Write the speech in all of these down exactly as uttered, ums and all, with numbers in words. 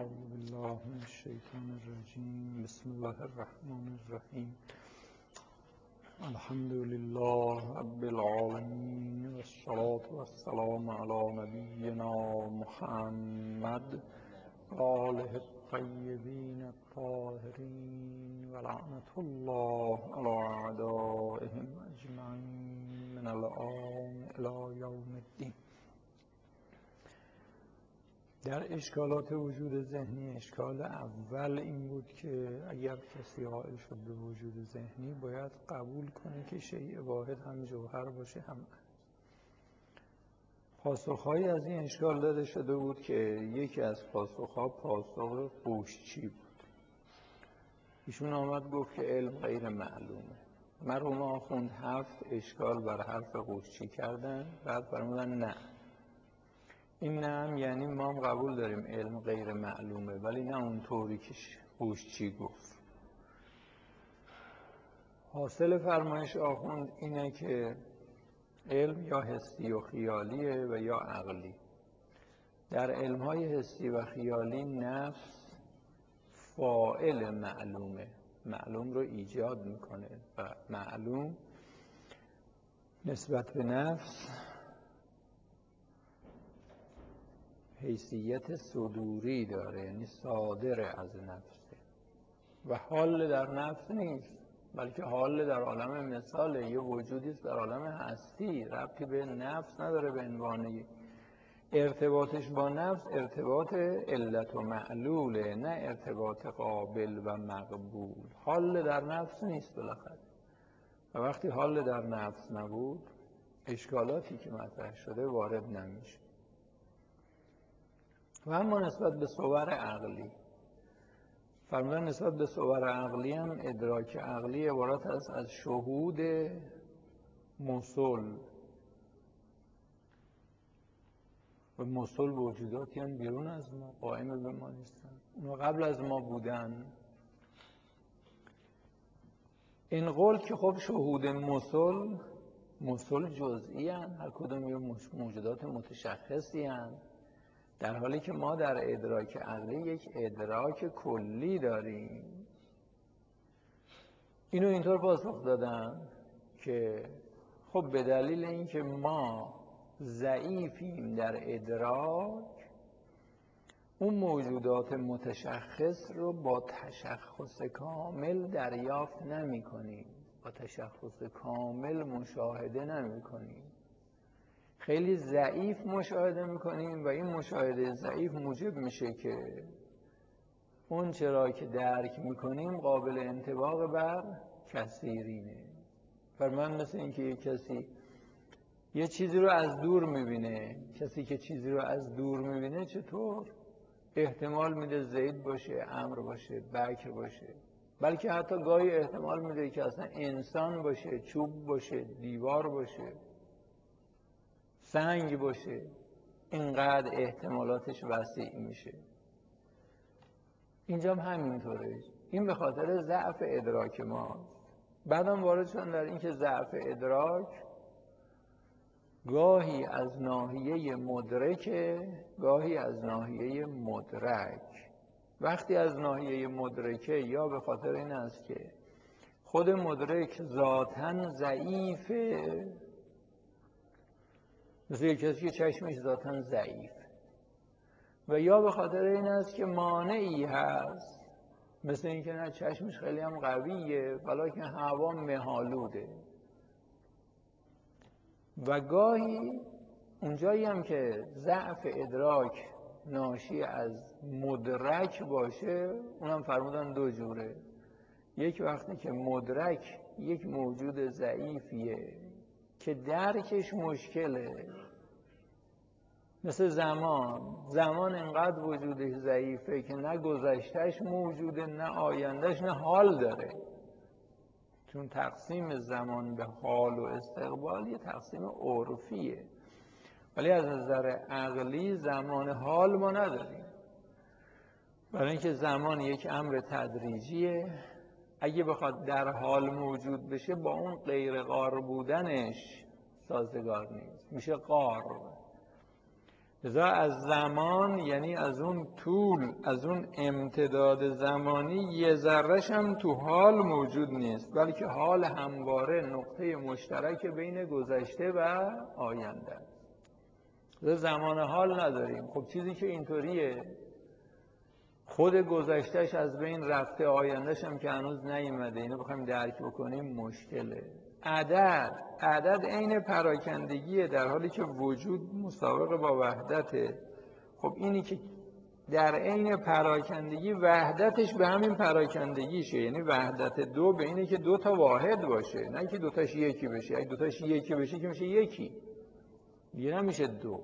اعوذ بالله من الشیطان الرجیم. بسم الله الرحمن الرحیم. الحمد لله رب العالمین والصلاة والسلام علی نبینا محمد و آله الطیبین الطاهرین و لعنة الله علی اعدائهم اجمعین من الآن الی یوم الدین. در اشکالات وجود ذهنی، اشکال اول این بود که اگر کسی قائل شد به وجود ذهنی باید قبول کنه که شیء واحد هم جوهر باشه هم عدم. پاسخهایی از این اشکال داده شده بود که یکی از پاسخها پاسخ قوشچی بود. ایشون آمد گفت که علم غیر معلومه. مرحوم آخوند هفت اشکال بر حرف قوشچی کردن، بعد فرمودن نه، این نه یعنی ما هم قبول داریم علم غیر معلومه، ولی نه اون طوری که قوشچی گفت. حاصل فرمایش آخوند اینه که علم یا حسی و خیالیه و یا عقلی. در علم‌های حسی و خیالی نفس فاعل معلومه، معلوم رو ایجاد میکنه و معلوم نسبت به نفس حیثیت صدوری داره، یعنی صادر از نفسه و حال در نفس نیست، بلکه حال در عالم مثاله، یه وجودی است در عالم هستی، ربطی به نفس نداره. به عنوان ارتباطش با نفس ارتباط علت و معلوله، نه ارتباط قابل و مقبول. حال در نفس نیست بالاخره. و وقتی حال در نفس نبود، اشکالاتی که مطرح شده وارد نمیشه. و اما نسبت به صور عقلی فرمودن نسبت به صور عقلی هم ادراک عقلی عبارت است از شهود مسل و مسل وجوداتی هم بیرون از ما، قائم به ما نیستن، اونا قبل از ما بودن. این قول که خب شهود مسل مسل جزئی هن، هر کدوم یه موجودات متشخصی هن، در حالی که ما در ادراک عقلی یک ادراک کلی داریم. اینو اینطور پاسخ دادم که خب به دلیل اینکه ما ضعیفیم در ادراک، اون موجودات متشخص رو با تشخص کامل دریافت نمی کنیم، با تشخص کامل مشاهده نمی کنیم، خیلی ضعیف مشاهده میکنیم و این مشاهده ضعیف موجب میشه که اون چرا که درک میکنیم قابل انطباق بر کثیرینه. فرمان مثل این که یک کسی یه چیزی رو از دور میبینه، کسی که چیزی رو از دور میبینه چطور احتمال میده زید باشه، عمرو باشه، بکر باشه، بلکه حتی گاهی احتمال میده که اصلا انسان باشه، چوب باشه، دیوار باشه، سنگ باشه. اینقدر احتمالاتش وسیع میشه. اینجا هم همینطوره. این به خاطر ضعف ادراک ما. بعدم وارد شدن در این که ضعف ادراک گاهی از ناحیه مدرک، گاهی از ناحیه مدرک. وقتی از ناحیه مدرکه یا به خاطر این است که خود مدرک ذاتاً ضعیفه، مثل یک کسی که چشمش ذاتاً ضعیف، و یا به خاطر این است که مانعی هست، مثل این که نه چشمش خیلی هم قویه ولیکن هوا مه‌آلوده. و گاهی اونجایی هم که ضعف ادراک ناشی از مدرک باشه، اونم فرمودن دو جوره. یک وقتی که مدرک یک موجود ضعیفیه که درکش مشکله، مثل زمان. زمان انقدر وجودش ضعیفه که نه گذشتهش موجوده، نه آیندهش، نه حال داره. چون تقسیم زمان به حال و استقبال یه تقسیم عرفیه، ولی از نظر عقلی زمان حال ما نداریم، برای اینکه زمان یک امر تدریجیه. اگه بخواد در حال موجود بشه با اون غیر قار بودنش سازگار نیست، میشه قار. لذا از زمان یعنی از اون طول، از اون امتداد زمانی یه ذره‌ش هم تو حال موجود نیست، بلکه حال همواره نقطه مشترک بین گذشته و آینده است. لذا زمان حال نداریم. خب چیزی که اینطوریه، خود گذشتهش از بین رفته، آیندهش هم که هنوز نیومده، اینو بخوایم درک بکنیم مشکله. عدد عدد عین پراکندگیه، در حالی که وجود مساوق با وحدته. خب اینی که در عین پراکندگی وحدتش به همین پراکندگیشه، یعنی وحدت دو به اینه که دو تا واحد باشه، نه که دو تاش یکی بشه. اگه دو تاش یکی بشه که میشه یکی، دیگه نمیشه دو.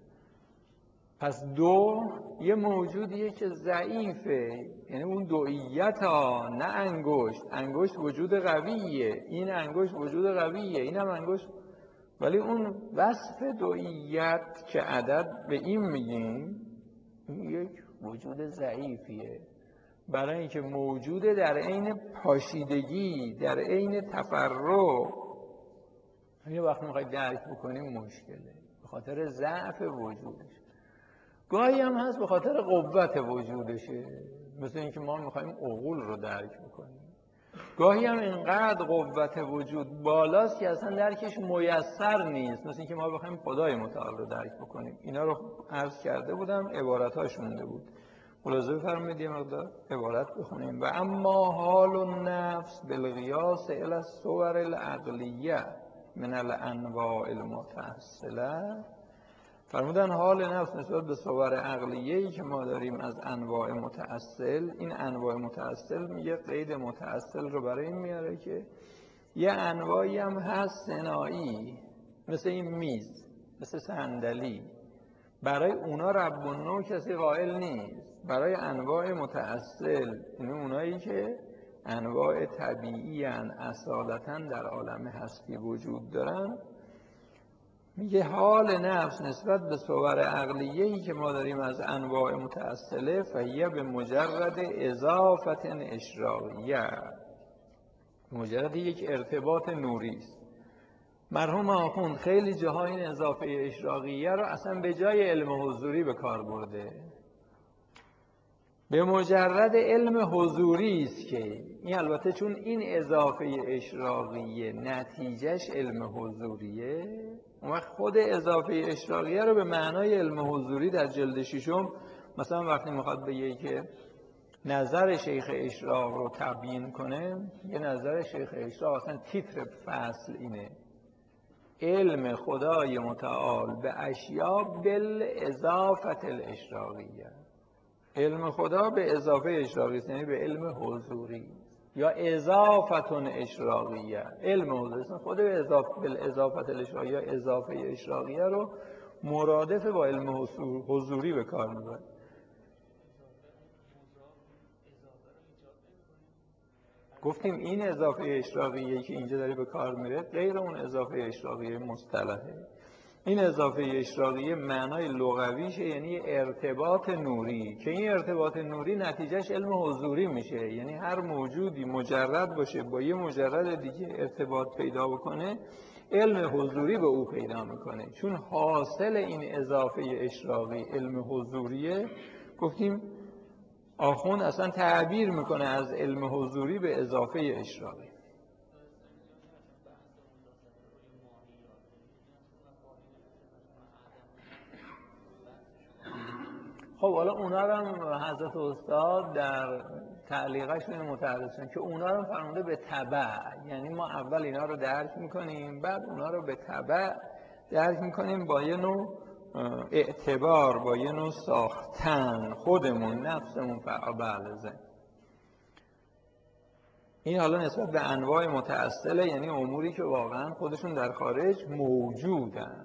پس دو یه موجودیه که ضعیفه، یعنی اون دوئیت ها، نه انگشت. انگشت وجود قویه، این انگشت وجود قویه، این هم انگشت، ولی اون وصف دوئیت که عدد به این میگیم، این یک وجود ضعیفیه، برای اینکه موجوده در عین پاشیدگی، در عین تفرع. اینو وقتی میخواید درک بکنیم مشکله، به خاطر ضعف وجودش. گاهی هم هست به خاطر قوت وجودشه، مثل اینکه ما میخوایم عقول رو درک بکنیم. گاهی هم اینقدر قوت وجود بالاست که اصلا درکش میسر نیست، مثل اینکه ما بخوایم خدای متعال رو درک بکنیم. اینا رو عرض کرده بودم، عبارتاش مونده بود. ملاحظه بفرمایید یه مقدار عبارت بخونیم. و اما حال النفس بالقیاس الی الصور العقلیه من الانواع المتأصله. فرمودن حال نفس نسبت به صور عقلیه‌ای که ما داریم از انواع متأصل، این انواع متأصل میگه قید متأصل رو برای این میاره که یه انواعی هم هست صناعی، مثل این میز، مثل صندلی، برای اونا رب النوع کسی قائل نیست. برای انواع متأصل، یعنی اونایی که انواع طبیعی ان اصالتاً در عالم هستی وجود دارن، میگه حال نفس نسبت به صور عقلیه‌ای که ما داریم از انواع متأصله، فهیه به مجرد اضافت اشراقیه، مجرد یک ارتباط نوری است. مرحوم آخوند خیلی جاها این اضافه اشراقیه رو اصلا به جای علم حضوری به کار برده. به مجرد علم حضوری است که این، البته چون این اضافه اشراقیه نتیجهش علم حضوریه، اون وقت خود اضافه اشراقیه رو به معنای علم حضوری در جلد ششم مثلا وقتی میخواد بگه که نظر شیخ اشراق رو تبیین کنه، یه نظر شیخ اشراق اصلا تیتر فصل اینه: علم خدای متعال به اشیا بالاضافه الاشراقیه. علم خدا به اضافه اشراقی است، یعنی به علم حضوری، یا اضافتون اشراقیه. علم حضوری است، خود به اضافه بالاضافه الاشراقیه، یا اضافه اشراقیه رو مرادف با علم حضوری به کار میبره. گفتیم این اضافه اشراقیه که اینجا داره به کار میره غیر اون اضافه اشراقیه مصطلحه. این اضافه اشراقیه معنای لغویشه یعنی ارتباط نوری، که این ارتباط نوری نتیجهش علم حضوری میشه. یعنی هر موجودی مجرد باشه با یه مجرد دیگه ارتباط پیدا بکنه، علم حضوری به او پیدا میکنه. چون حاصل این اضافه اشراقی علم حضوریه، گفتیم آخوند اصلا تعبیر میکنه از علم حضوری به اضافه اشراقی. خب حالا اونا رو هم حضرت استاد در تعلیقشون متعرضن که اونا رو فرموده به تبع، یعنی ما اول اینا رو درک میکنیم، بعد اونا رو به تبع درک میکنیم با یه نوع اعتبار، با یه نوع ساختن خودمون، نفسمون فعال زن. این حالا نسبت به انواع متأصله، یعنی اموری که واقعا خودشون در خارج موجودن.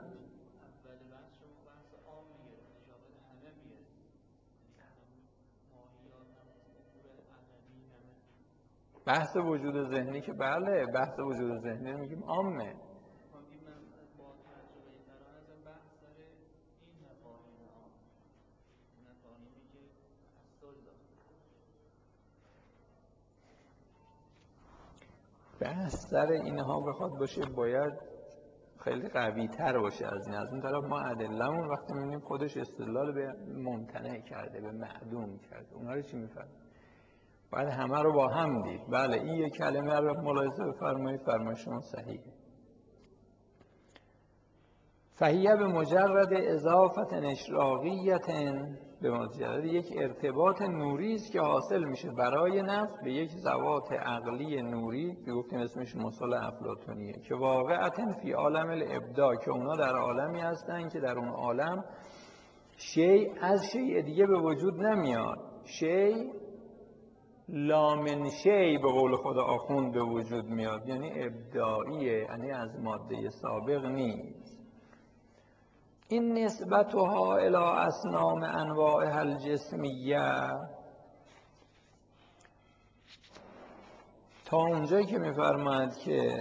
بحث وجود ذهنی که بله، بحث وجود ذهنی رو میگیم عامه. بحث سر اینها بخواد باشه باید خیلی قوی تر باشه از این. از اون طرف ما ادله‌مون وقتی می‌بینیم خودش استدلال به ممتنع کرده، به معدوم کرده، اونها رو چی می‌فهمیم؟ باید همه رو با هم دید. بله این یک کلمه رو ملاحظه بفرمایید، فرمایش شما صحیحه. فهیه به مجرد اضافت اشراقیت، به مجرد یک ارتباط نوری است که حاصل میشه برای نفس به یک ذوات عقلی نوری که گفتیم اسمش مثال افلاطونیه، که واقعتا فی عالم الابداع، که اونا در عالمی هستن که در اون عالم شیء از شیء دیگه به وجود نمیاد، شیء لامن شیء به قول خود آخوند به وجود میاد، یعنی ابداعیه، یعنی از ماده سابق نیست. این نسبتها الی اصنام انواعها الجسمیه، تا اونجایی که میفرماید که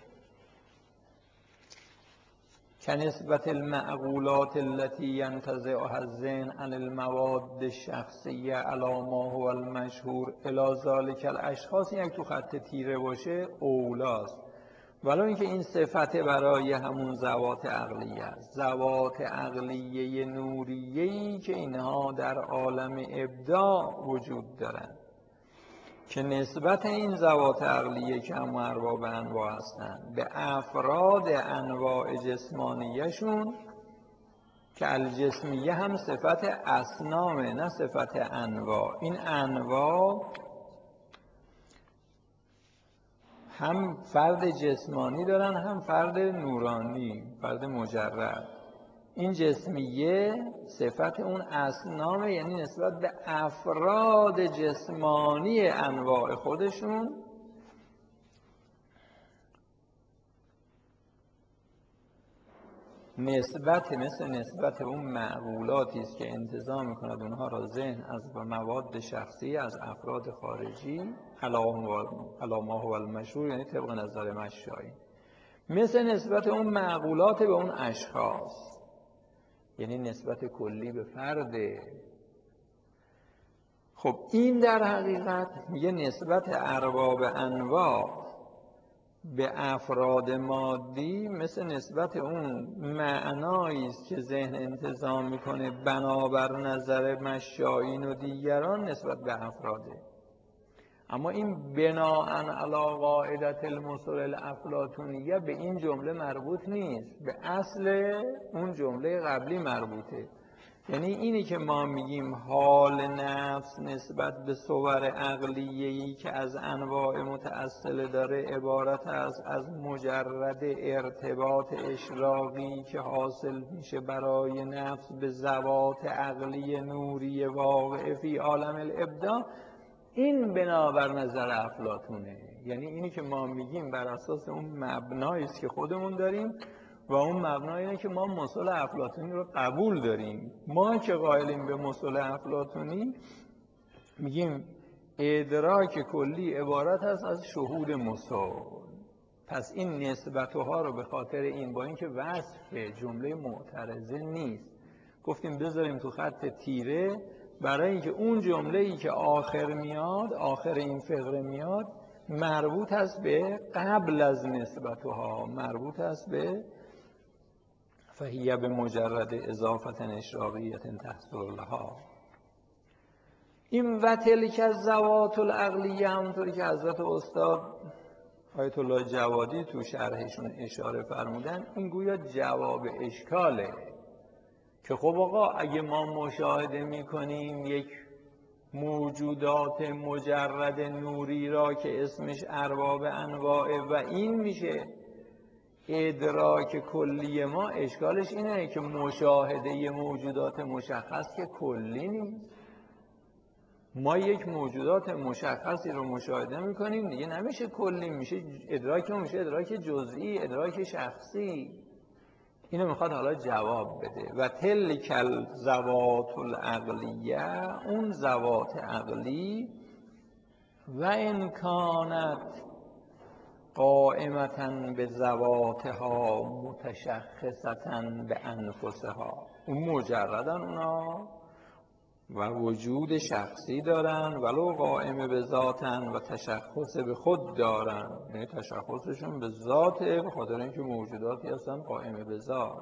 کنسبت المعقولات التي ينتزعها الذهن عن المواد الشخصیه علی ما هو المشهور الی ذلک الاشخاص، یک تو خط تیره باشه اولاست، ولو اینکه این صفت برای همون ذوات عقلیه است، ذوات عقلیه نوریه‌ای که اینها در عالم ابداع وجود دارند، که نسبت این ذوات عقلیه که هم ارباب انواع هستند به افراد انواع جسمانیشون، که الجسمیه هم صفت اصنامه نه صفت انواع. این انواع هم فرد جسمانی دارن هم فرد نورانی، فرد مجرد. این جسمیه صفت اون اصنامه، یعنی نسبت به افراد جسمانی انواع خودشون نسبت مثل نسبت اون معقولاتی است که انتزاع میکند اونها را ذهن از مواد شخصی از افراد خارجی علی ما هو المشهور، یعنی طبق نظر مشایی، مثل نسبت اون معقولات به اون اشخاص، یعنی نسبت کلی به فرده. خب این در حقیقت میگه نسبت ارباب انواع به افراد مادی مثل نسبت اون معنایی است که ذهن انتزاع میکنه بنابر نظر مشایین و دیگران نسبت به افراده. اما این بناءً علی قاعدة المثل الافلاطونیه به این جمله مربوط نیست، به اصل اون جمله قبلی مربوطه. یعنی اینی که ما میگیم حال نفس نسبت به صور عقلیه‌ای که از انواع متأصله داره عبارت است از مجرد ارتباط اشراقی که حاصل میشه برای نفس به ذوات عقلی نوری واقع فی عالم الابداع، این بنابر نظر افلاطونه. یعنی اینی که ما میگیم بر اساس اون مبنایی است که خودمون داریم و اون مبنا اینه که ما مثل افلاطونی رو قبول داریم. ما که قائلیم به مثل افلاطونی میگیم ادراک کلی عبارت است از شهود مثل. پس این نسبتها رو به خاطر این، با اینکه وصف جمله معترضه نیست، گفتیم بذاریم تو خط تیره برای اینکه اون جمله‌ای که آخر میاد، آخر این فقره میاد، مربوط است به قبل از نسبتها، مربوط است به فهیه به مجرد اضافت اشراقیت تحصل لها. این و تلک الذوات العقلیه، همونطوری که حضرت استاد آیت الله جوادی تو شرحشون اشاره فرمودن، این گویا جواب اشکاله که خب آقا اگه ما مشاهده میکنیم یک موجودات مجرد نوری را که اسمش ارباب انواعه و این میشه ادراک کلی ما، اشکالش اینه که مشاهده موجودات مشخص که کلی نیست. ما یک موجودات مشخصی رو مشاهده میکنیم دیگه نمیشه کلی، میشه ادراک ما میشه ادراک جزئی، ادراک شخصی. اینو میخواد حالا جواب بده. و تلک الذوات العقلیه، اون ذوات عقلی، و ان کانت قائمتاً به ذواتها متشخصتاً به انفسها، اون مجردن اونا و وجود شخصی دارن ولو قائم به ذاتن و تشخص به خود دارن، یعنی تشخصشون به ذاته به خاطر اینکه موجوداتی هستن قائم به ذات.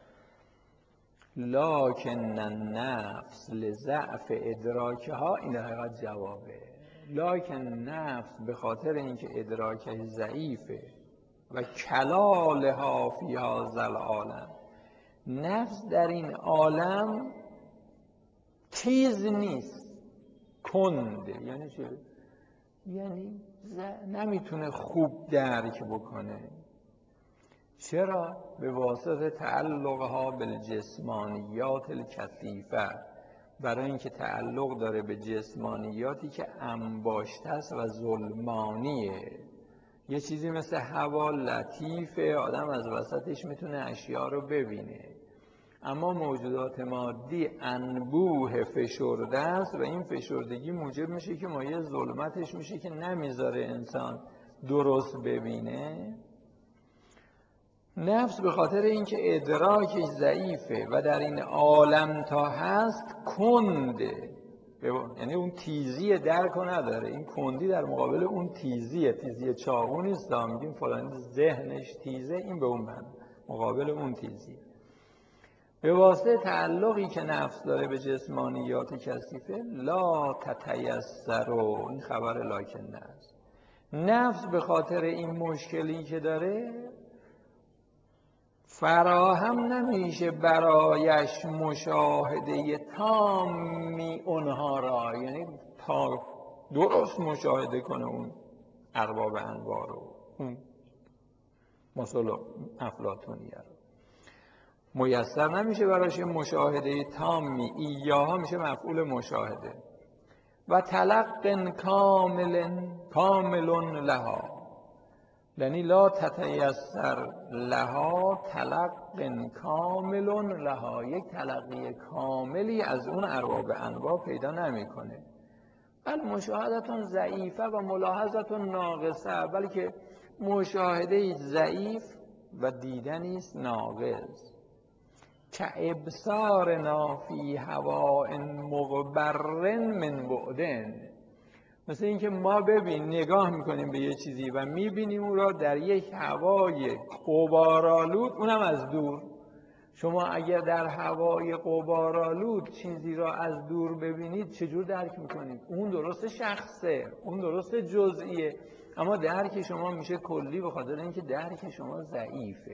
لکن النفس لضعف ادراکها، این در حقیقت جوابه. لکن نفس به خاطر اینکه ادراکش ضعیفه و کلالها فی هذا العالم، نفس در این عالم تیز نیست، کنده. یعنی چه؟ یعنی نمیتونه خوب درک بکنه. چرا؟ به واسطه تعلقها بالجسمانیات الکثیفه، برای اینکه تعلق داره به جسمانیاتی که انباشته است و ظلمانیه. یه چیزی مثل هوا لطیفه، آدم از وسطش میتونه اشیاء رو ببینه، اما موجودات مادی انبوه فشرده است و این فشردگی موجب میشه که مایه ظلمتش میشه که نمیذاره انسان درست ببینه. نفس به خاطر اینکه ادراکش ضعیفه و در این عالم تا هست کنده، یعنی اون تیزی درک رو نداره. این کندی در مقابل اون تیزیه، تیزی چاقو نیست. میگیم فلانی ذهنش تیزه، این به اون من مقابل اون تیزی. به واسطه تعلقی که نفس داره به جسمانیات کثیفه، لا تتیسر، این خبر لکن است. نفس به خاطر این مشکلی که داره فراهم نمیشه برایش مشاهده تامی اونها را، یعنی تا درست مشاهده کنه اون ارباب انوار رو، اون مثلا افلاطونیه رو میسر نمیشه براش مشاهده تامی. ایاها میشه مفعول مشاهده. و تلق کامل کامل لها، یعنی لا تتیسر لها تلق کامل لها، یک تلقی کاملی از اون ارباب انواع پیدا نمیکنه. بل مشاهدتون ضعیفه و ملاحظتون ناقصه، بلکه مشاهده ضعیف و دیدنی است ناقص. که ابصارنا فی هواء مغبر من بعدن، مثل اینکه ما ببین نگاه میکنیم به یه چیزی و میبینیم اون را در یک هوای غبارآلود، اونم از دور. شما اگر در هوای غبارآلود چیزی را از دور ببینید چجور درک میکنید؟ اون درست شخصه، اون درست جزئیه، اما درک شما میشه کلی به خاطر اینکه درک شما ضعیفه.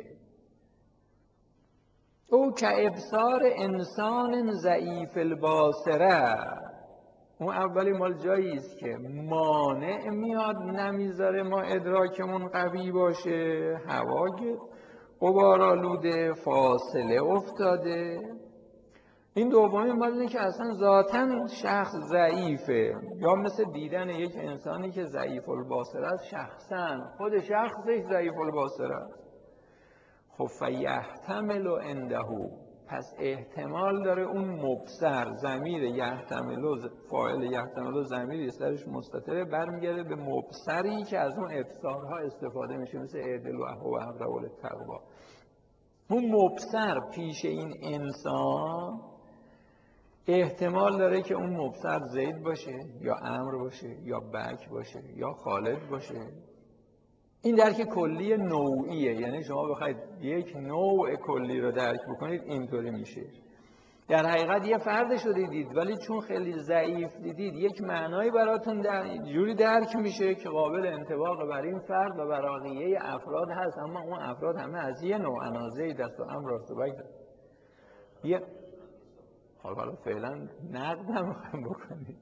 او که ابصار انسان ضعیف الباصره، اون اولی مال جایی است که مانع میاد نمیذاره ما ادراکمون قوی باشه، هوای غبارآلوده، فاصله افتاده. این دومی مال اینه که اصلا ذاتاً شخص ضعیفه، یا مثل دیدن یک انسانی که ضعیف الباصره است، شخصاً خود شخصش ضعیف الباصره است. خب فیحتمل عنده، پس احتمال داره اون مبصر، ضمیر یحتمل، فاعل یحتمل ضمیری سرش مستتره، برمیگرده به مبصری که از اون ابصارها استفاده میشه، مثل اعدل و اهو و اقرب للتقوا. اون مبصر پیش این انسان احتمال داره که اون مبصر زید باشه یا عمرو باشه یا بک باشه یا خالد باشه. این درک کلی نوعیه، یعنی شما بخواید یک نوع کلی رو درک بکنید اینطوری میشه. در حقیقت یه فردش رو دیدید ولی چون خیلی ضعیف دیدید یک معنایی براتون در جوری درک میشه که قابل انطباق بر این فرد و بر بقیه افراد هست، اما اون افراد همه از یه نوع انازعی دست و امر راست و بک یه حالا فعلا نقد نمیخوایم بکنید.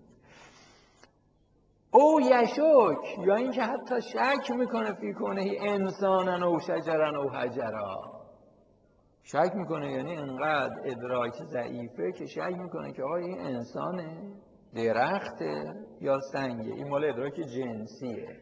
او یشک، یا اینکه حتی شک میکنه فی کنه انسانن او شجرن او حجرا، شک میکنه، یعنی انقدر ادراک ضعیفه که شک میکنه که آقا این انسانه، درخته یا سنگه. این مال ادراک جنسیه.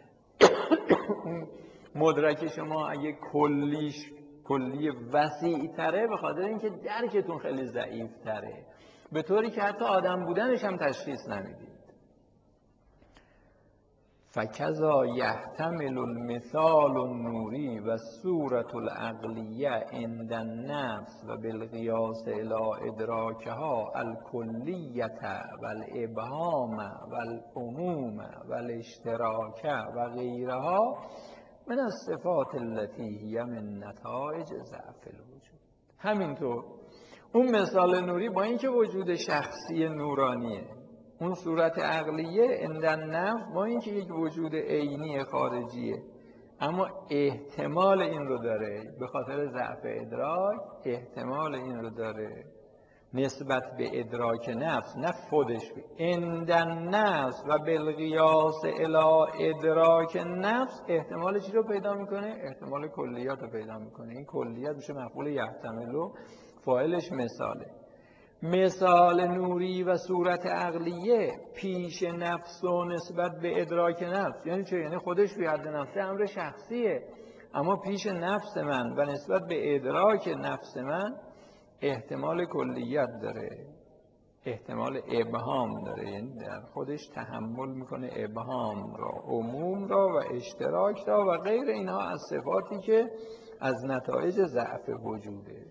مدرک شما اگه کلیش کلی وسیع تره به خاطر اینکه درکتون خیلی ضعیف تره، به طوری که حتی آدم بودنش هم تشخیص نمیدید. فکذا یحتمل المثال النوری و صورت العقلیه عند النفس و بالقیاس الی ادراکها الکلیت و الابهام و العموم و الاشتراک و غیرها من الصفات التي هی من نتایج ضعف الوجود. همینطور اون مثال نوری با اینکه وجود شخصی نورانیه، اون صورت عقلیه عند النفس با اینکه یک وجود عینی خارجیه، اما احتمال این رو داره به خاطر ضعف ادراک، احتمال این رو داره نسبت به ادراک نفس، نه خودش، عند النفس و بالقیاس الی ادراک نفس احتمال چی رو پیدا میکنه؟ احتمال کلیات رو پیدا میکنه. این کلیات میشه مفعول یحتملو، فاعلش مثاله. مثال نوری و صورت عقلیه پیش نفس و نسبت به ادراک نفس یعنی چه؟ یعنی خودش فی حد نفسه امر شخصیه، اما پیش نفس من و نسبت به ادراک نفس من احتمال کلیت داره، احتمال ابهام داره، یعنی در خودش تحمل میکنه ابهام را، عموم را و اشتراک را و غیر اینها از صفاتی که از نتایج ضعف وجوده.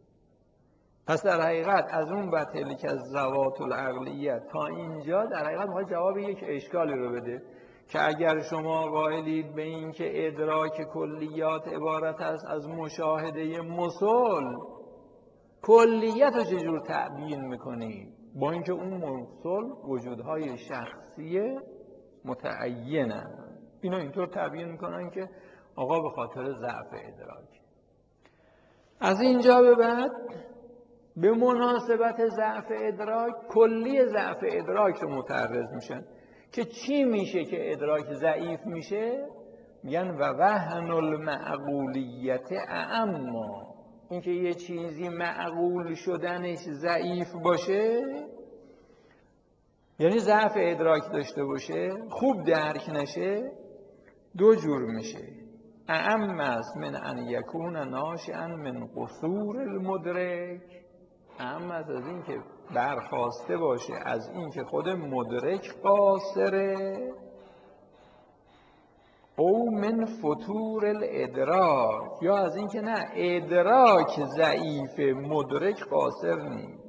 پس در حقیقت از اون بطلی که از ذوات العقلیه تا اینجا در حقیقت میخواد جواب یک اشکالی رو بده که اگر شما قائلید به این که ادراک کلیات عبارت است از مشاهده مسل، کلیت رو چجور تعیین میکنید؟ با اینکه اون مسل وجودهای شخصی متعینه، اینا اینطور تعیین میکنن که آقا به خاطر ضعف ادراک. از اینجا به بعد به مناسبت ضعف ادراک کلی ضعف ادراک رو متعرض میشن که چی میشه که ادراک ضعیف میشه؟ میگن و وهن المعقولیت اعما، اینکه یه چیزی معقول شدنش ضعیف باشه یعنی ضعف ادراک داشته باشه، خوب درک نشه، دو جور میشه. اعم است من ان یکون ناشئا من قصور المدرک، اعم است از این که برخواسته باشه از این که خود مدرک قاصره، او من فتور الادراک، یا از این که نه ادراک ضعیف مدرک قاصر نیست.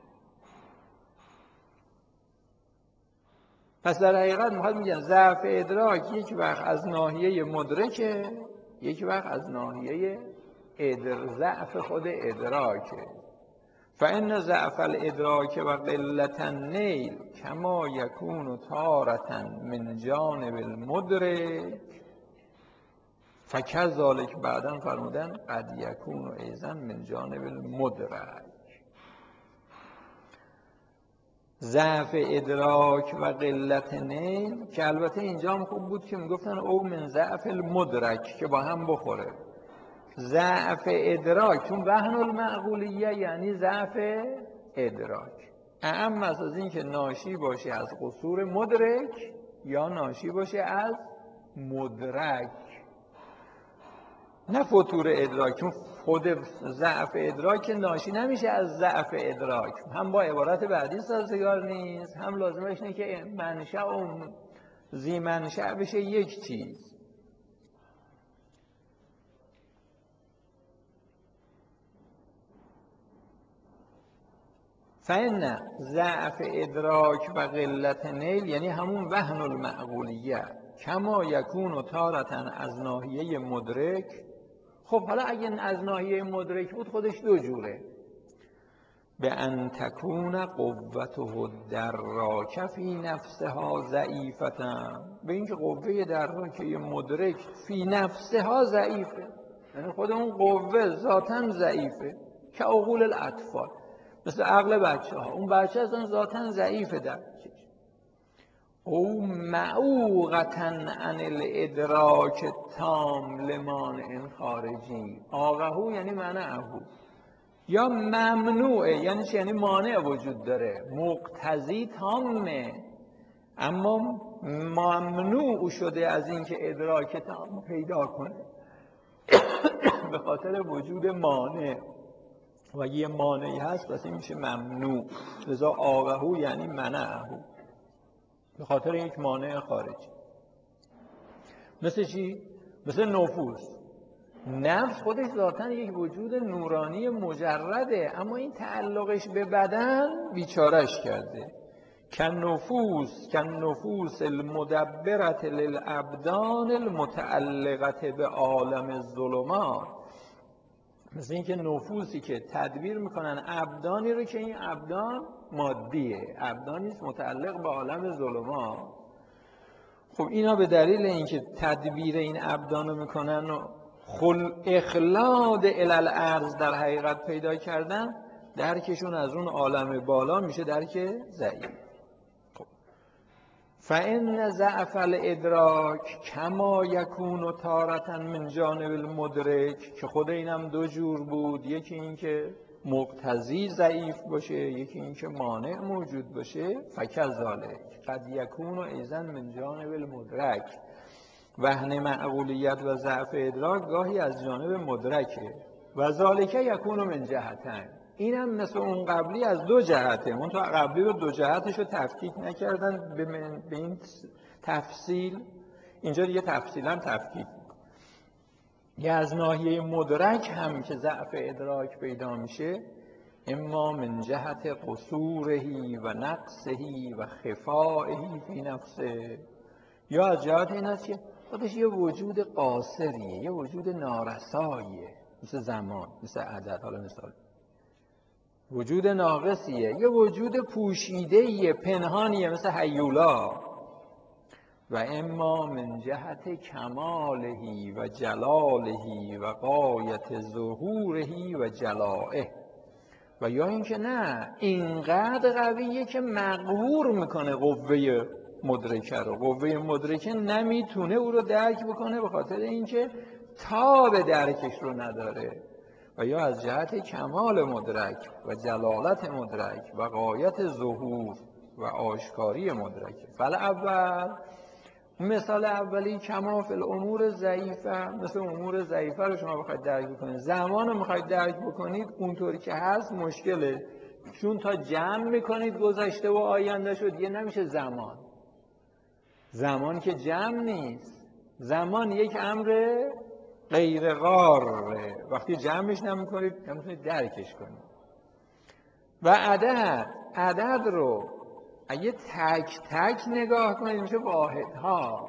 پس در حقیقت میخواد میگن ضعف ادراک یک وقت از ناحیه مدرکه، یک وقت از ناحیه ادر ضعف خود ادراکه. فإن ضعف الادراک و قلت النیل کما یکون تارة من جانب المدرک فکذالک، بعداً فرمودن قد یکون ایضاً من جانب المدرک. ضعف ادراک و قلت نیل که البته اینجا هم خوب بود که میگفتن او من ضعف المدرک که با هم بخوره. ضعف ادراک چون وهن المعقولیه یعنی ضعف ادراک، اعم از این که ناشی باشه از قصور مدرک یا ناشی باشه از مدرک، نه فتور ادراک. چون خود ضعف ادراک ناشی نمیشه از ضعف ادراک، هم با عبارت بعدی سازگار نیست، هم لازمش اینه که منشأ و ذی منشأ بشه یک چیز. فإن ضعف ادراک و قلت نیل یعنی همون وهن المعقولیه کما یکون تارة از ناحیه مدرک. خب حالا اگه از ناحیه مدرک بود خودش دو جوره، به ان تکون قوته الدراک فی نفسها ضعیفة، به اینکه قوه دراکه مدرک فی نفسها ضعیفه، یعنی خود اون قوه ذاتاً ضعیفه، که عقول الاطفال، مثل عقل بچه ها، اون بچه اصلا ذاتاً ضعیفه درکش. او معوقتاً عن الادراک تام لمانع خارجی، آقهو یعنی منعهو، یا ممنوعه یعنی چی؟ یعنی مانع وجود داره، مقتضی تامه اما ممنوع شده از این که ادراک تام پیدا کنه به خاطر وجود مانع، و یه مانعی هست پس این میشه ممنوع. لذا آقهو یعنی منعهو، به خاطر یک مانع خارجی. مثل چی؟ مثل نفوس. نفس خودش ذاتاً یک وجود نورانی مجرده، اما این تعلقش به بدن بیچارش کرده. کن نفوس کن نفوس المدبرت للابدان المتعلقت به عالم الظلمات، مثل این که نفوسی که تدبیر میکنن ابدانی رو که این ابدان مادیه، ابدانی است متعلق به عالم ظلمات. خب اینا به دلیل اینکه تدبیر این ابدان رو میکنن و خل اخلاد الالارض در حقیقت پیدا کردن، درکشون از اون عالم بالا میشه درک ضعیف. خب فإن ضعف الادراک کما یکون تارة من جانب المدرک، که خود اینم دو جور بود، یکی این که مقتضی ضعیف باشه، یکی این که مانع موجود باشه. فکذالک قد یکون ایضا من جانب المدرک، وهن معقولیت و ضعف ادراک گاهی از جانب مدرکه. و ذالک یکون من جهتین، اینم مثل اون قبلی از دو جهته، من تو قبلی رو دو جهتش رو تفکیک نکردن به, من به این تفصیل، اینجا دیگه تفصیلا تفکیک. یه از ناحیه مدرک هم که ضعف ادراک پیدا میشه، اما من جهت قصورهی و نقصهی و خفائهی فی نفسه، یا از جهت این است که خودش یه وجود قاصریه، یه وجود نارساییه، مثل زمان، مثل عدد. حالا مثال وجود ناقصیه، یه وجود پوشیده‌ایه، پنهانیه، مثل هیولا. و اما من جهت کمالهی و جلالهی و غایت ظهورهی و جلائه، و یا اینکه نه اینقدر قویه که مقهور میکنه قوه مدرکه رو، قوه مدرکه نمیتونه او رو درک بکنه به خاطر اینکه تاب درکش رو نداره. و یا از جهت کمال مدرک و جلالت مدرک و غایت ظهور و آشکاری مدرک. فل اول، مثال اولی کما فی الامور ضعیفه، مثل امور ضعیفه رو شما بخواید درک بکنید، زمان رو میخواید درک بکنید اونطوری که هست مشکله، چون تا جمع میکنید گذشته و آینده شد دیگه نمیشه زمان. زمان که جمع نیست، زمان یک امر غیر قاره، وقتی جمعش نمیکنید نمیتونید درکش کنید. و عدد، عدد رو اگه تک تک نگاه کنید میشه واحدها.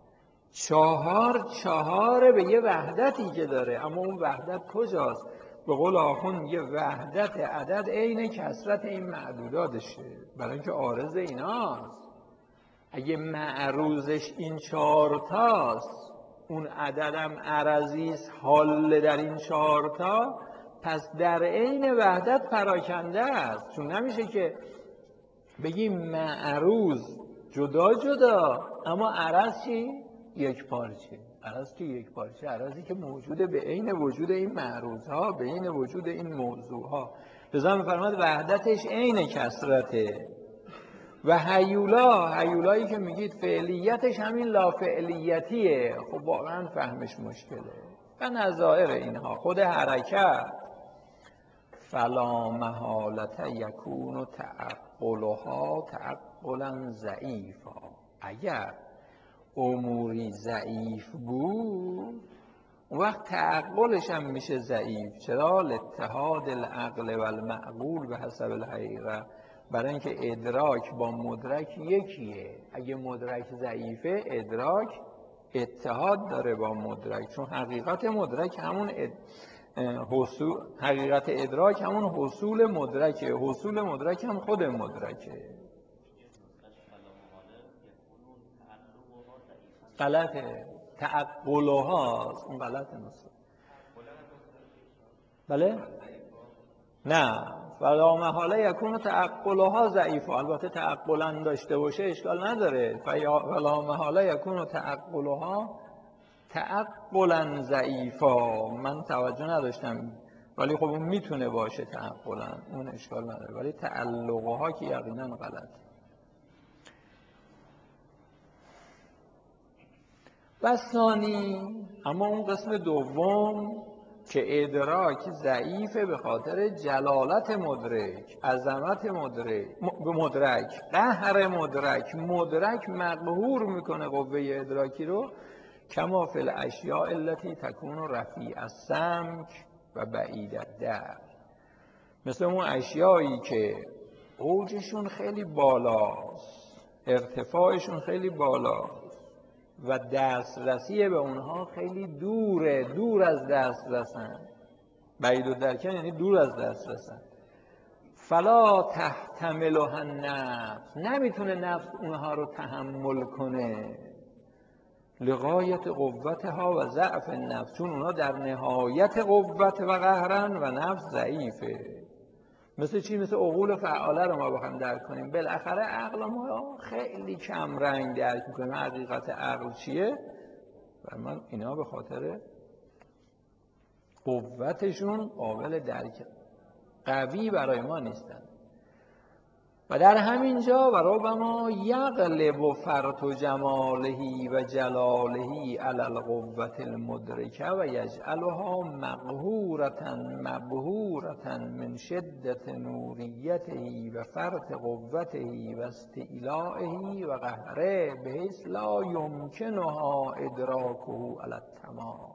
چهار چهاره به یه وحدتی که داره، اما اون وحدت کجاست؟ به قول آخوند میگه وحدت عدد عین کثرت این معدوداتشه، برای اینکه عارض ایناست. اگه معروضش این چهارتاست، اون عددم عرضیست حال در این چهارتا، پس در عین وحدت پراکنده است. چون نمیشه که بگیم معروض جدا جدا اما عرض چی؟ یک پارچه. عرض که یک پارچه، عرضی که موجوده به عین وجود این معروضها، به عین وجود این موضوعها. لذا می‌فرماد وحدتش عین کثرته. و هیولا، هیولایی که میگید فعلیتش همین لا فعلیتیه، خب واقعا فهمش مشکله. و نظائر اینها خود حرکت، فلا محالت یکون تعقلها تعقلا ضعیفا، اگر اموری ضعیف بود اون وقت تعقلش هم میشه ضعیف. چرا؟ لاتحاد العقل و المعقول به حسب الحقیقه، برای اینکه ادراک با مدرک یکیه. اگه مدرک ضعیفه ادراک اتحاد داره با مدرک، چون حقیقت مدرک همون اد... حصول... حقیقت ادراک همون حصول مدرکه، حصول مدرک هم خود مدرکه. غلطه، تعقلها است، اون غلطه نسخه. بله؟ نه، فلا محاله یکون تعقلها ضعیفه. البته تعقلا داشته باشه اشکال نداره. فلا محاله یکون تعقلها تعقلا ضعیفا، من توجه نداشتم، ولی خب اون میتونه باشه تعقلا، اون اشکال نداره، ولی تعلقها که یقینا غلط. و ثانی، اما اون قسم دوم که ادراک ضعیفه به خاطر جلالت مدرک، عظمت مدرک، مدرک قهر مدرک، مدرک مقهور میکنه قوه ادراکی رو، کما فی الاشیاء التي تکون رفیع السمک و بعید الدر، مثل اون اشیایی که اوجشون خیلی بالاست، ارتفاعشون خیلی بالاست و دسترسی به اونها خیلی دوره، دور از دسترسن. بعید الدرکن یعنی دور از دسترسن. فلا تحتملها النفس، نمیتونه نفس اونها رو تحمل کنه. لغایت قوتها و ضعف النفس، چون اونها در نهایت قوت و قهرن و نفس ضعیفه. مثل چی؟ مثل عقول فعاله رو ما بخوایم درک کنیم. بالاخره عقل ما خیلی کم رنگ درک میکنیم حقیقت عقل چیه. و من اینا به خاطر قوتشون قابل درک قوی برای ما نیستن. و در همین جا و ربما یغلب فرط جماله و جلاله علی القوة المدرکه و یجعلها مقهورة مبهورة من شدة نوریته و فرط قوته و استعلائه و قهره بحیث لا یمکنها ادراکه علی التمام.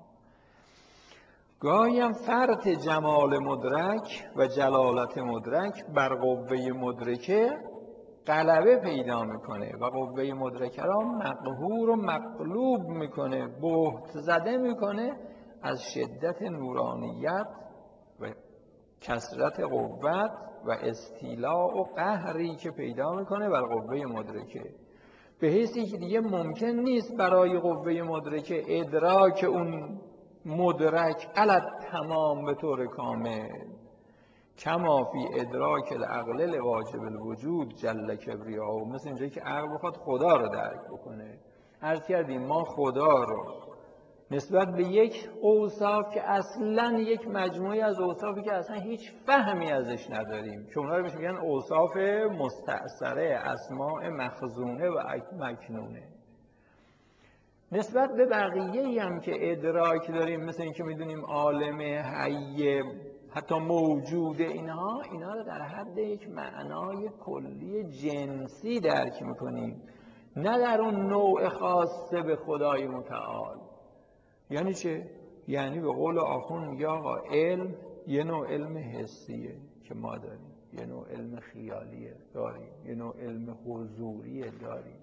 گاهی فرط جمال مدرک و جلالت مدرک بر قوه مدرکه غلبه پیدا میکنه و قوه مدرکه را مقهور و مغلوب میکنه، بهت زده میکنه از شدت نورانیت و کثرت قوت و استیلاء و قهری که پیدا میکنه بر قوه مدرکه، به حیثی که دیگه ممکن نیست برای قوه مدرکه ادراک اون مدرک علت تمام به طور کامل. کما فی ادراک العقل واجب الوجود جل کبریاء، مثل اینجایی که عقل بخواد خدا رو درک بکنه. عرض کردیم ما خدا رو نسبت به یک اوصاف که اصلا یک مجموعی از اوصافی که اصلا هیچ فهمی ازش نداریم، که اونها رو میگن اوصاف مستأثره، اسماء مخزونه و مکنونه، نسبت به بقیه‌ای هم که ادراک داریم، مثل این که میدونیم عالم حی حتی موجود، اینها اینا رو در حد یک معنای کلی جنسی درک میکنیم، نه در اون نوع خاصه به خدای متعال. یعنی چه؟ یعنی به قول آخوند میگه آقا علم یه نوع علم حسیه که ما داریم، یه نوع علم خیالیه داریم، یه نوع علم حضوریه داریم.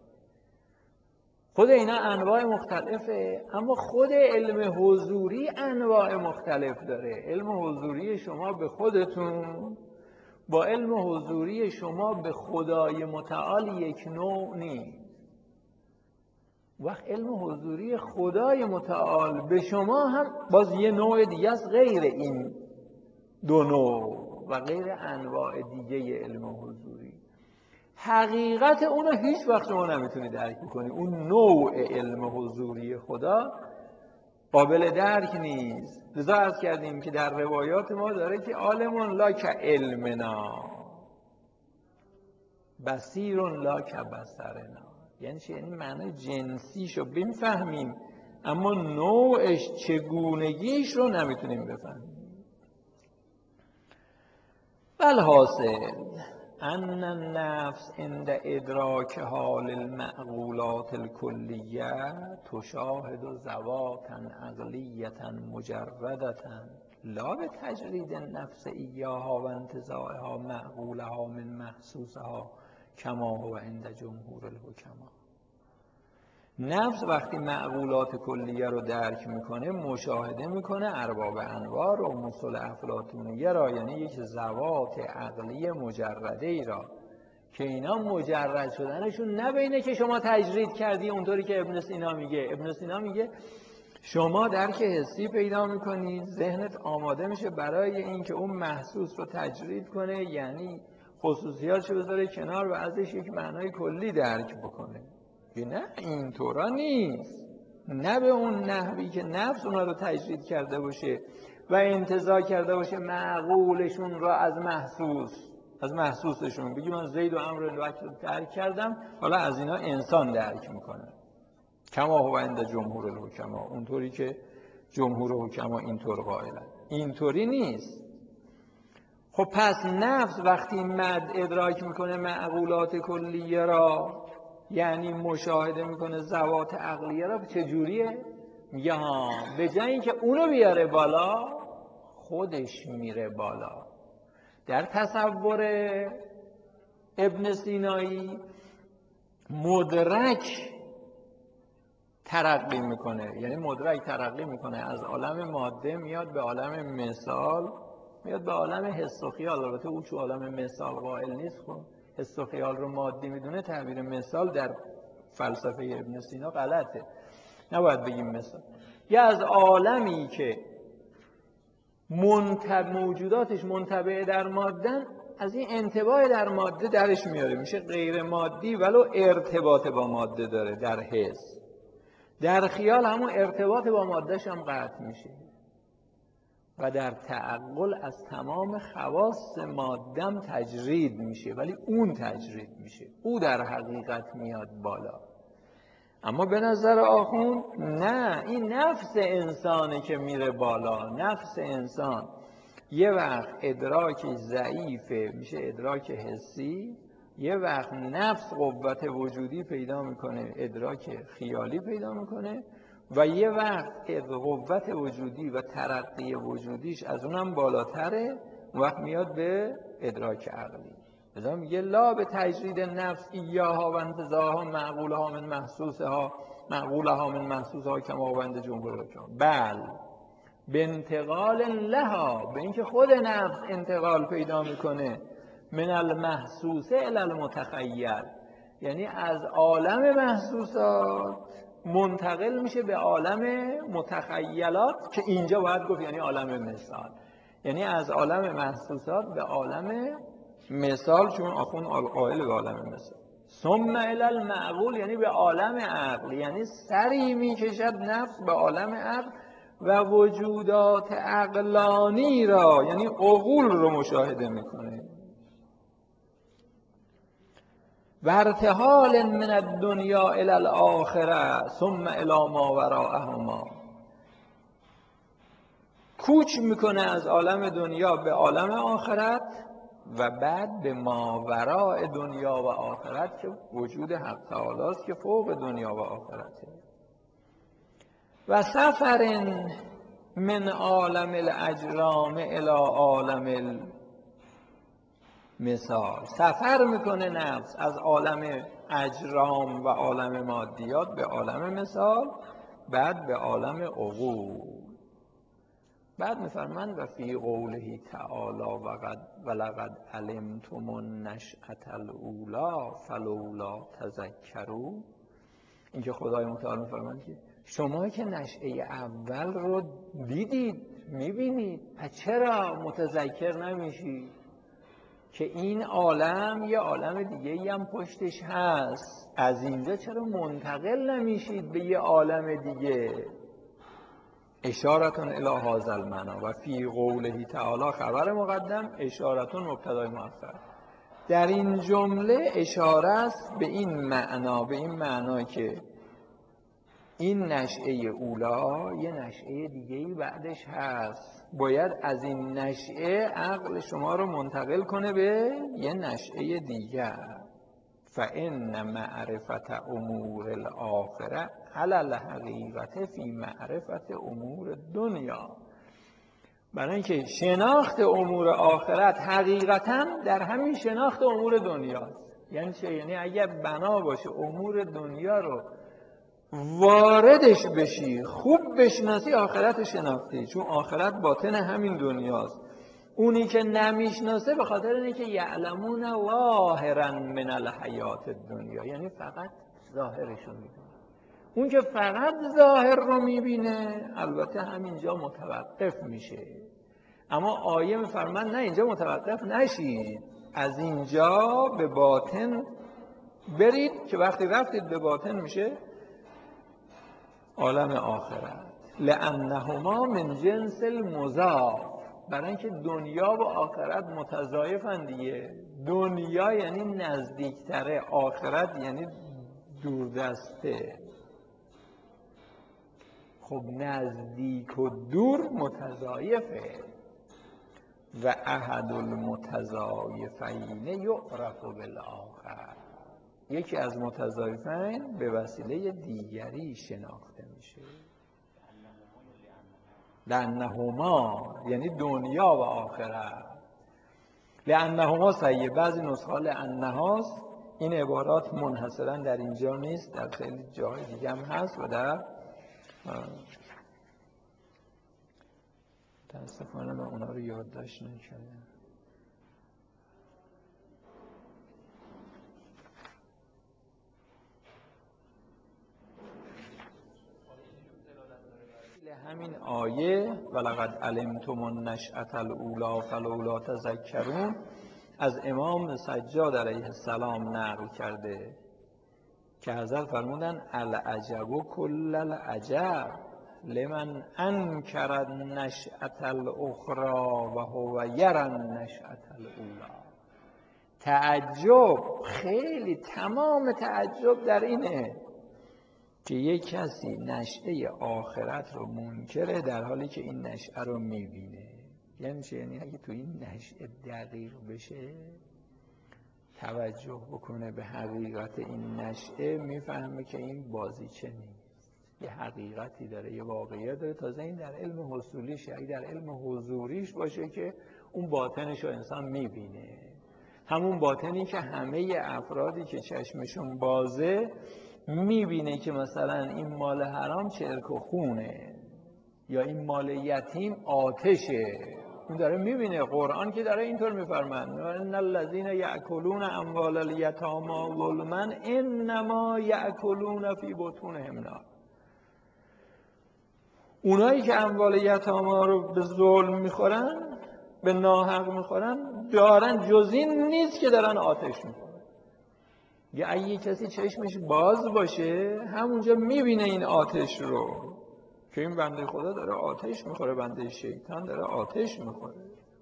خود اینا انواع مختلفه، اما خود علم حضوری انواع مختلف داره. علم حضوری شما به خودتون با علم حضوری شما به خدای متعال یک نوع نیست. وقت علم حضوری خدای متعال به شما هم باز یه نوع دیگه است غیر این دو نوع و غیر انواع دیگه علم حضوری. حقیقت اونو هیچ وقت شما نمیتونید درک کنید. اون نوع علم حضوری خدا قابل درک نیست. لذا عرض کردیم که در روایات ما داره که عالم لا که علمنا، بصیر لا که بصرنا. یعنی چه؟ یعنی معنی جنسیشو بفهمیم اما نوعش چگونگیش رو نمیتونیم بفهمیم. والحاصل ان النفس عند ادراک حال المعقولات الکلیه تشاهد ذواتا عقلیتا مجردتا لا به تجرید النفس ایاها و انتزاعها معقولها من محسوسها کما هو عند جمهور الحکما. نفس وقتی معقولات کلیه رو درک میکنه مشاهده میکنه ارباب انوار و مثل افلاطونیه را، یعنی یک ذوات عقلی مجرده ای را که اینا مجرد شدنشون نه بینه که شما تجرید کردی اونطوری که ابن سینا میگه. ابن سینا میگه شما درک حسی پیدا میکنید، ذهنت آماده میشه برای این که اون محسوس رو تجرید کنه، یعنی خصوصیاتشو بذاره کنار و ازش یک معنای کلی درک بکنه. نه اینطورا نیست، نه به اون نحوی که نفس اونا رو تجرید کرده باشه و انتزاع کرده باشه معقولشون را از محسوس، از محسوسشون بگی من زید و عمرو الوقت رو درک کردم، حالا از اینا انسان درک میکنه. کما هو عند جمهور الحکما، اونطوری که جمهور حکما اینطور قائلن. اینطوری نیست. خب پس نفس وقتی مد ادراک میکنه معقولات کلیه را، یعنی مشاهده میکنه ذوات عقلیه را، چجوریه؟ میگه ها به جای اینکه اونو بیاره بالا خودش میره بالا. در تصور ابن سینایی مدرک ترقی میکنه، یعنی مدرک ترقی میکنه از عالم ماده میاد به عالم مثال، میاد به عالم حس و خیال. البته او تو عالم مثال قائل نیست، خب حس و خیال رو مادی میدونه. تعبیر مثال در فلسفه ابن سینا غلطه، نباید بگیم مثال. یا از عالمی که منتب موجوداتش منطبع در مادن، از این انطباع در ماده درش میاره، میشه غیر مادی ولو ارتباط با ماده داره در حس. در خیال همون ارتباط با مادهش هم قطع میشه و در تعقل از تمام خواص مادم تجرید میشه، ولی اون تجرید میشه، او در حقیقت میاد بالا. اما به نظر آخوند نه، این نفس انسانه که میره بالا. نفس انسان یه وقت ادراک ضعیفه میشه ادراک حسی، یه وقت نفس قوت وجودی پیدا میکنه ادراک خیالی پیدا میکنه، و یه وقت قوت وجودی و ترقی وجودیش از اونم بالاتره، اون وقت میاد به ادراک عقلی. لذا میگه لا به تجرید نفس ایاها و انتزاها معقولها من محسوسها معقولها من محسوسها کما بند جمهور حکام، بل به انتقال لها، به اینکه خود نفس انتقال پیدا میکنه من المحسوسه الی المتخیل، یعنی از عالم محسوسات منتقل میشه به عالم متخیلات، که اینجا باید گفت یعنی عالم مثال، یعنی از عالم محسوسات به عالم مثال، چون آخون قائل به عالم مثال. ثم الی المعقول یعنی به عالم عقل، یعنی سری میکشد نفس به عالم عقل و وجودات عقلانی را، یعنی عقول رو مشاهده میکنه. و ارتحال من الدنیا الی الاخره ثم الی ما وراءهما، کوچ میکنه از عالم دنیا به عالم آخرت و بعد به ماوراء دنیا و آخرت که وجود حق تعالی است که فوق دنیا و آخرته. و سفر من عالم الاجرام الی عالم المثال، سفر میکنه نفس از عالم اجرام و عالم مادیات به عالم مثال، بعد به عالم عقول. بعد میفرمند و فی قوله تعالی و لقد علمتم النشأة الاولی فلولا تذکرون، اینکه خدای متعال میفرمند که شما که نشأه اول رو دیدید میبینید، پس چرا متذکر نمیشید که این عالم یه عالم دیگه هم پشتش هست؟ از اینجا چرا منتقل نمیشید به یه عالم دیگه؟ اشارتون الی هذا المعنی و فی قوله تعالی خبر مقدم، اشارتون مبتدای مؤخر. در این جمله اشاره است به این معنا، به این معنا که این نشأه اولا یه نشأه دیگه‌ای بعدش هست، باید از این نشأه عقل شما رو منتقل کنه به یه نشأه دیگر. فإن معرفت امور الاخره علی الحقیقت فی معرفت امور دنیا، برای اینکه شناخت امور آخرت حقیقتا در همین شناخت امور دنیاست. یعنی چه؟ یعنی اگر بنا باشه امور دنیا رو واردش بشی، خوب بشناسی، آخرت شناختی، چون آخرت باطن همین دنیاست. اونی که نمیشناسه به خاطر اینه که یعلمون ظاهرا من الحیات الدنیا، یعنی فقط ظاهرش رو میبینه. اون که فقط ظاهر رو میبینه البته همینجا متوقف میشه. اما آیه میفرماد نه، اینجا متوقف نشید، از اینجا به باطن برید، که وقتی رفتید به باطن میشه عالم آخرت. لأنهما من جنس المضاف، برای اینکه دنیا و آخرت متضایفن دیگه. دنیا یعنی نزدیکتره، آخرت یعنی دوردسته. خب نزدیک و دور متضایفه. و احد المتضایفین یعرف بالآخر، یکی از متضایفین به وسیله دیگری شناخته میشه. لأنهما یعنی دنیا و آخرت. لأنهما صحیح، بعضی نسخه لأنهاست. این عبارات منحصرا در اینجا نیست، در خیلی جای دیگه هم هست و در متاسفانه من اونا رو یادداشت نکردم. همین آیه ولقد علمتم النشأة الأولی فلولا تذکرون از امام سجاد علیه السلام نقل کرده که حضرت فرمودن العجب و کل العجب لمن انکر النشأة الاخری و هو یری النشأة الاولی. تعجب، خیلی تمام تعجب در اینه که یک کسی نشأه آخرت رو منکره در حالی که این نشأه رو میبینه. یعنی چه؟ یعنی اگه تو این نشأه دقیق بشه، توجه بکنه به حقیقت این نشأه، میفهمه که این بازیچه نیست، یه حقیقتی داره، یه واقعیت داره. تازه این در علم حصولیش، اگه در علم حضوریش باشه که اون باطنش رو انسان میبینه، همون باطنی که همه افرادی که چشمشون بازه میبینه که مثلا این مال حرام چرک و خونه یا این مال یتیم آتشه. اون داره میبینه. قرآن که داره اینطور میفرماید ان الذین یأکلون اموال الیتامی ظلما انما یأکلون فی بطونهم نار. اونایی که اموال یتاما رو به ظلم میخورن، به ناحق میخورن، دارن جز این نیست که دارن آتش میخورن. یا اگه کسی چشمش باز باشه، همونجا میبینه این آتش رو که این بنده خدا داره آتش میخوره، بنده شیطان داره آتش میخوره.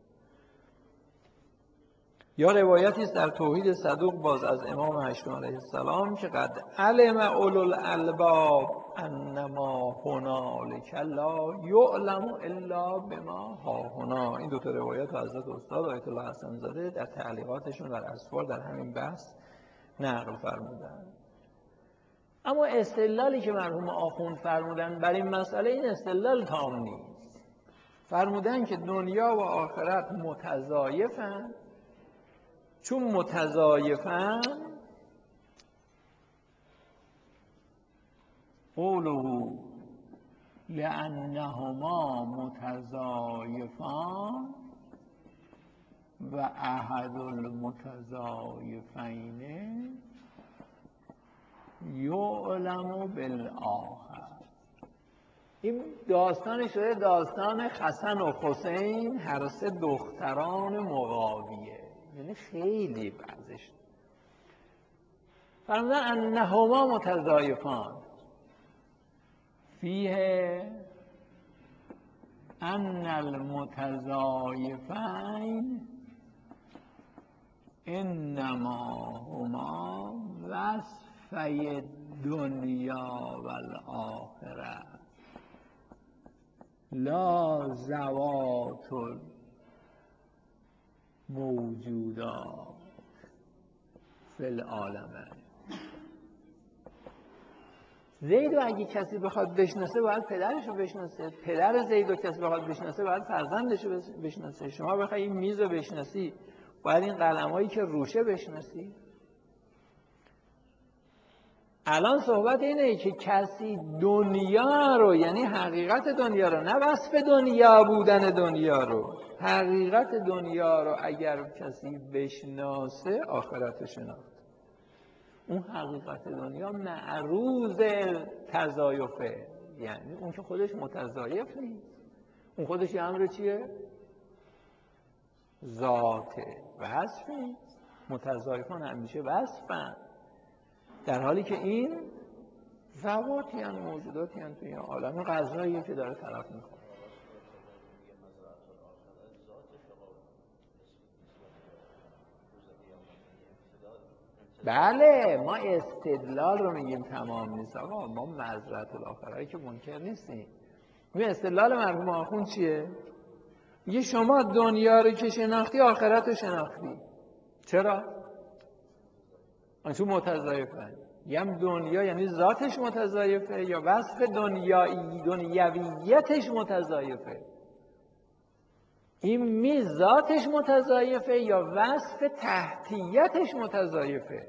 یا روایتی است در توحید صدوق باز از امام هشتم علیه السلام که قد علم اولو الالباب انما هنالک لا یعلم الا بما هاهنا. این دو تا روایت حضرت استاد آیت الله حسن زاده در تعلیقاتشون بر اسفار در همین بحث نقل فرمودن. اما استدلالی که مرحوم آخوند فرمودن بر این مسئله، این استدلال تام نیست. فرمودن که دنیا و آخرت متضایفن. چون متضایفن، قوله لأنهما متضایفان و احد المتضایفین یعلم بالآخر. این داستان شده داستان حسن و حسین، هر سه دختران معاویه. یعنی خیلی بعضش فرمودن انهما متضایفان فیه ان المتضایفین انما هما وصفی دنیا و الاخره لا ذوات موجودات فی العالم. زید رو اگه کسی بخواد بشناسه باید پدرش رو بشناسه، پدر زید رو کسی بخواد بشناسه باید فرزندش رو بشناسه. شما بخوای این میز رو بشناسی باید این قلمایی که روشه بشناسی. الان صحبت اینه که کسی دنیا رو، یعنی حقیقت دنیا رو، نه وصف دنیا بودن دنیا رو، حقیقت دنیا رو اگر کسی بشناسه آخرت رو شناخت. اون حقیقت دنیا معروض تضایفه، یعنی اون که خودش متضایف نیست، اون خودش یه امر چیه؟ ذاته، وصف نیست. متضایفان همیشه وصفن، در حالی که این ذواتی هستند، موجوداتی هستند توی عالم غذاییه که داره طرف میخوره. بله، ما استدلال رو میگیم تمام نیست آقا، ما مزرعه الاخره که منکر نیستیم. این استدلال مرحوم آخوند چیه؟ میگه شما دنیا رو که شناختی آخرت رو شناختی. چرا؟ چون متضایفن. یم دنیا یعنی ذاتش متضایفه یا وصف دنیایی دنیویتش متضایفه؟ این می ذاتش متضایفه یا وصف تحتیتش متضایفه؟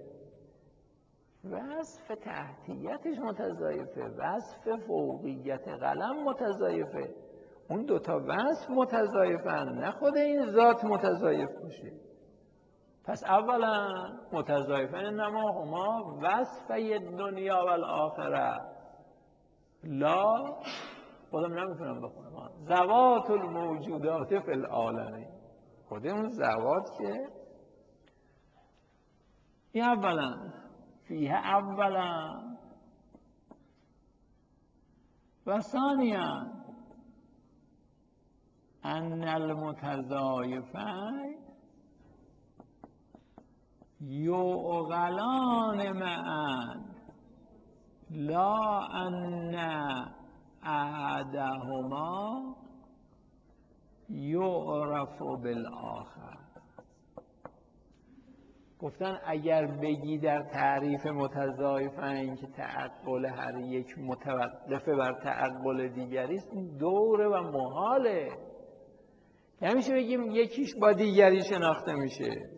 وصف تحتیتش متضایفه، وصف فوقیت قلم متضایفه. اون دوتا وصف متضایفن، نه خود این ذات متضایف باشه. پس اولا متضایفن انما هما وصفی دنیا و الاخره لا، خودم نمیتونم بخونم، ذوات الموجودات فی العالمین. خود اون ذوات که این اولا فیه اولا و ثانیا ان المتضایفین یعقلان معا لا ان احدهما یعرف بالاخر. گفتن اگر بگی در تعریف متضایفین که تعقل هر یک متوقف بر تعقل دیگری است، این دوره و محاله. نمیشه بگیم یکیش با دیگری شناخته میشه.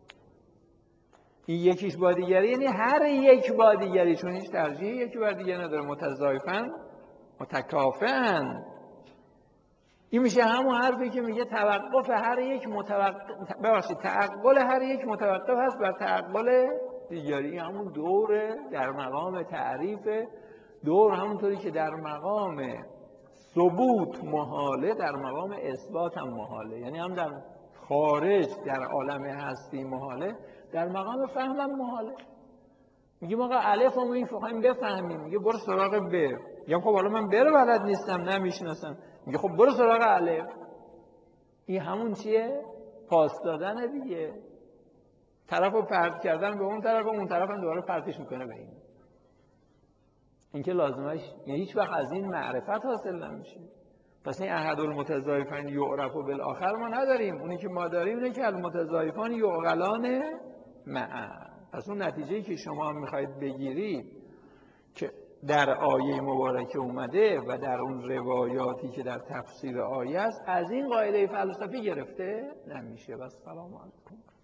این یکیش با دیگری یعنی هر یک با دیگری، چون هیچ ترجیحی یکی بر دیگری نداره. متضایفن متکافئن. این میشه همون حرفی که میگه توقف هر یک متوقف، ببخشید تعقل هر یک متوقف هست بر تعقل دیگری. همون دور در مقام تعریف، دور همونطوری که در مقام ثبوت محاله در مقام اثبات هم محاله. یعنی هم در خارج در عالم هستی محاله، در مقام فهم هم محاله. میگیم آقا الف رو میخوایم بفهمیم، میگه برو سراغ ب. میگم خب حالا من ب رو بلد نیستم نمیشناسم، میگه خب برو سراغ الف. این همون چیه؟ پاس دادن دیگه. طرف رو پرت کردن به اون طرف و اون طرف هم دوباره پرتش میکنه به این. این که لازمش هیچ وقت از این معرفت حاصل نمیشه. پس این احد المتضایفین یعرف بالاخر ما نداریم. اونی که ما داریم اینه که المتضایفان یعقلان معا. پس اون نتیجه‌ای که شما میخواید بگیرید که در آیه مبارکه اومده و در اون روایاتی که در تفسیر آیه است، از این قاعده فلسفی گرفته نمیشه. و سلام علیکم.